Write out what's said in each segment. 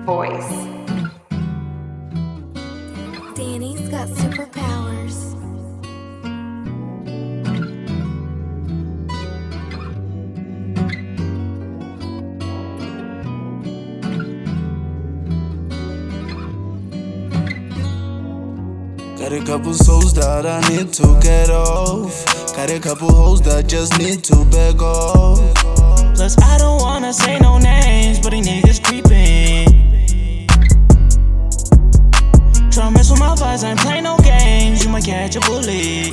voice. Danny's got superpowers. Got a couple souls that I need to get off. Got a couple hoes that just need to beg off. Plus, I don't wanna say no names, but these niggas creepin'. Try mess with my vibes, I ain't play no games. You might catch a bullet.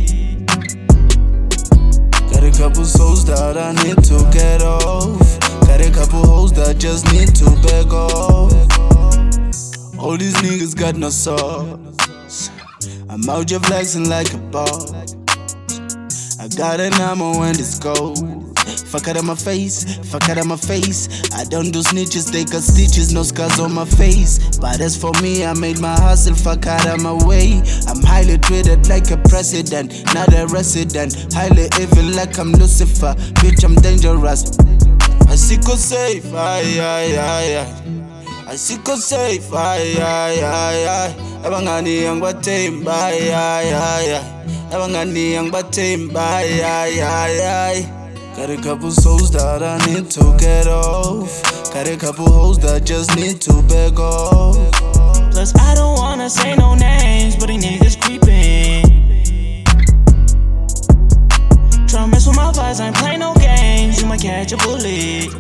Got a couple souls that I need to get off. Got a couple hoes that just need to beg off. All these niggas got no sauce. I'm out here flexing like a boss. I got an ammo and it's gold. Fuck out of my face, fuck out of my face. I don't do snitches, they got stitches, no scars on my face. But as for me, I made my hustle, fuck out of my way. I'm highly treated like a president, not a resident. Highly evil like I'm Lucifer, bitch I'm dangerous. I seek a safe, aye, aye, aye, aye. I seek a safe, aye, aye, aye, aye. Abangani yang batim, aye, aye, aye, aye. Abangani yang batim, aye, aye, aye, aye. Got a couple souls that I need to get off. Got a couple hoes that just need to beg off. Plus, I don't wanna say no names, but these niggas creepin'. Try mess with my vibes, I ain't play no games. You might catch a bullet.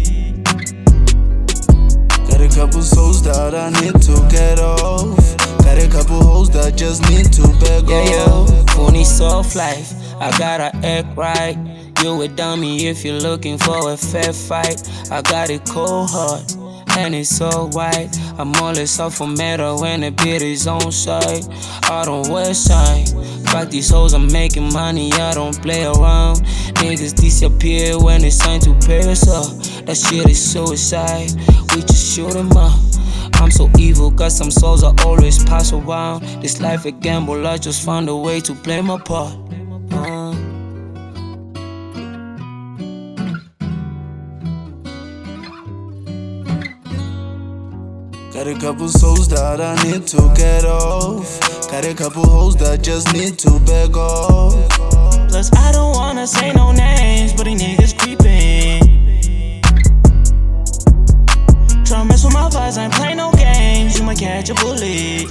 Got a couple souls that I need to get off. Got a couple hoes that just need to beg off. Yeah, Funny soft life, I gotta act right. You a dummy if you're looking for a fair fight. I got it cold hard, and it's so white. I'm always up for metal when the beat is on side. I don't waste time. Fuck these hoes, I'm making money, I don't play around. Niggas disappear when it's time to pay us up. That shit is suicide, we just shoot 'em up. I'm so evil, cause some souls I always pass around. This life a gamble, I just found a way to play my part. Got a couple souls that I need to get off. Got a couple hoes that just need to beg off. Plus, I don't wanna say no names, but these niggas creepin'. Try mess with my vibes, I ain't play no games. You might catch a bullet.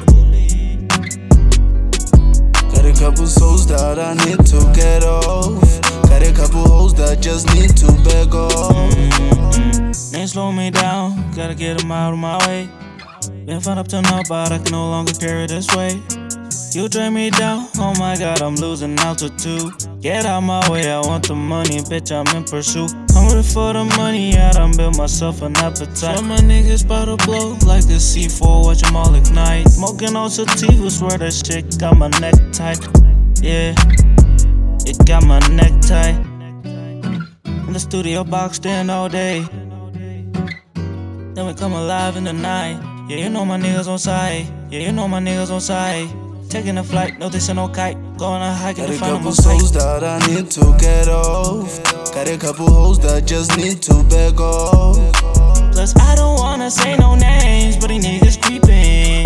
Got a couple souls that I need to get off. Got a couple hoes that just need to beg off. They slow me down, gotta get them out of my way. Been fun up to now, but I can no longer carry this weight. You drag me down, oh my god, I'm losing altitude. Get out my way, I want the money, bitch, I'm in pursuit. Hungry for the money, I done built myself an appetite. Some my niggas bout to blow, like the C4, watch them all ignite. Smoking on sativa, swear that shit got my neck tight. Yeah, it got my neck tight. In the studio boxed in all day. Then we come alive in the night. Yeah, you know my niggas on side. Yeah, you know my niggas on side. Taking a flight, no this ain't no kite. Going on hike, Got get a the final couple most souls that I need to get off. Got a couple hoes that just need to beg off. Plus, I don't wanna say no names, but these niggas creepin'.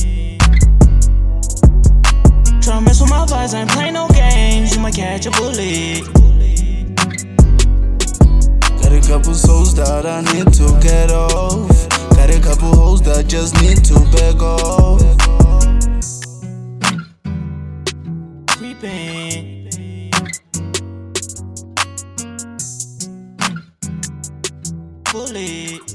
Try mess with my vibes, I ain't play no games. You might catch a bullet. Got a couple souls that I need to get off. Got a couple hoes that just need to beg off. Creepin'. Bullet.